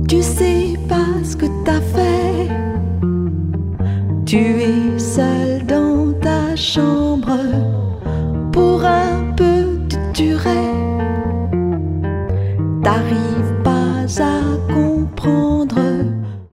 Tu sais pas ce que t'as fait. Tu es seul dans ta chambre.